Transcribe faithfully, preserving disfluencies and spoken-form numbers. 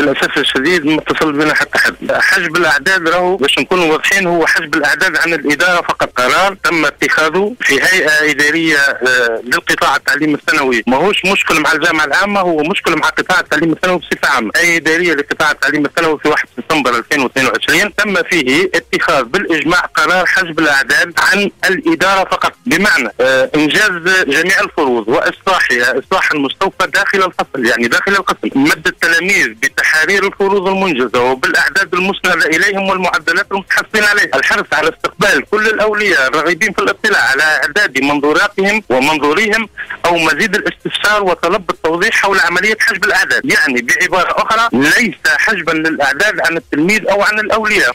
للاسف الشديد ما اتصل بنا حتى حد. حجب الاعداد راهو باش نكونوا واضحين هو حجب الاعداد عن الاداره فقط، قرار تم اتخاذه في هيئه اداريه للقطاع التعليم الثانوي، ماهوش مشكل مع الجامعه العامه، هو مشكل مع قطاع التعليم الثانوي بصفه عامه. هيئه اداريه لقطاع التعليم الثانوي في واحد سبتمبر ألفين واثنين وعشرين تم فيه اتخاذ بالاجماع قرار حجب الاعداد عن الاداره فقط، بمعنى انجاز جميع الفروض واصلاحها اصلاحا مستوفى داخل الفصل، يعني داخل القسم، مد التلاميذ بتحرير الفروض المنجزه وبالاعداد المسنده اليهم والمعدلات المتحصلين عليها، الحرص على استقبال كل الاولياء الراغبين في الاطلاع على اعداد منظوراتهم ومنظوريهم او مزيد الاستفسار وطلب التوضيح حول عمليه حجب الاعداد. يعني بعباره اخرى ليس حجبا للاعداد عن التلميذ او عن الاولياء.